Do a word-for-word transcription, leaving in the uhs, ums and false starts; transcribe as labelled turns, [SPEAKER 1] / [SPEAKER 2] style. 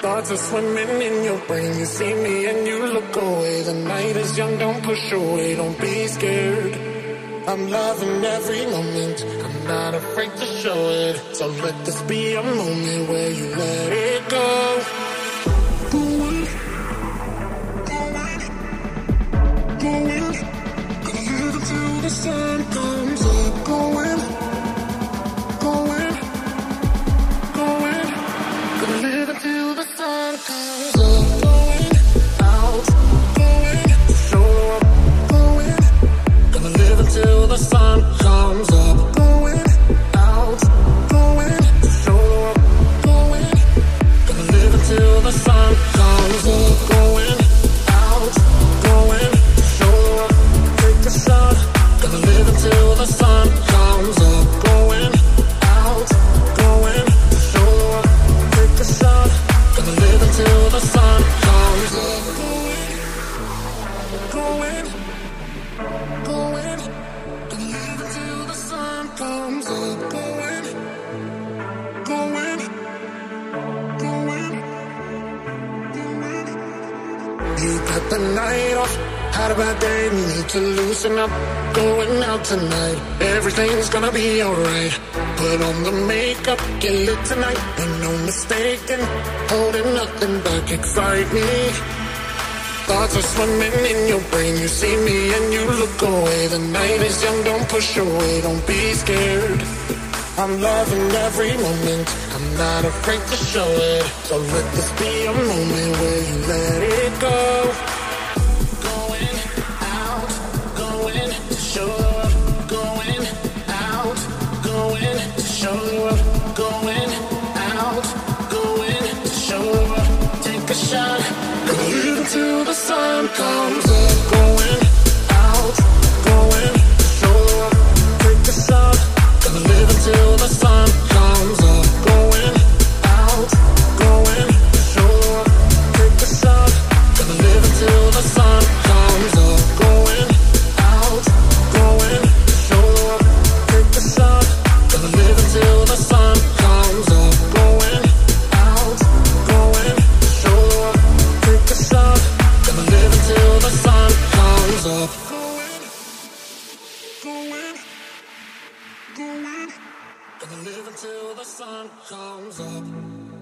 [SPEAKER 1] Thoughts are swimming in your brain. You see me and you look away. The night is young, don't push away, don't be scared. I'm loving every moment, I'm not afraid to show it. So let this be a moment where you let it go. Going, going, going. Gonna live until the sun comes up. Going, going, going. Gonna live until the sun comes up. Going out, going to show up. Going, gonna live until the sun comes up. Going out, going to show up. Going, gonna live until the sun comes up. Going out, going to show up. Take a shot. Gonna live until the sun comes up. Going out, going to show up. Take a shot. Gonna live until the sun comes up. Going, going, going. Gonna live until the sun comes up. Going, going, going, going. You got the night off, had a bad day, need to loosen up. Going out tonight, everything's gonna be alright. Put on the makeup, get lit tonight, ain't no mistaking. Holding nothing back, excite me. Thoughts are swimming in your brain. You see me and you look away. The night is young, don't push away, don't be scared. I'm loving every moment, I'm not afraid to show it. So let this be a moment where you let it go. Going out, going to show up. Going out, going to show up. Going out, going to show up. Take a shot. Gonna live until the sun comes up. Going out, going to show up. Take a shot. Gonna live until the sun comes up. Going out, going to show up. Take a shot. Gonna live until the sun comes up. Going out, going to show up. Take a shot. Gonna live until the sun comes up. Going out, going to show up. Take a shot. Gonna live until the sun comes up. Going, going, going. Gonna live until the sun comes up.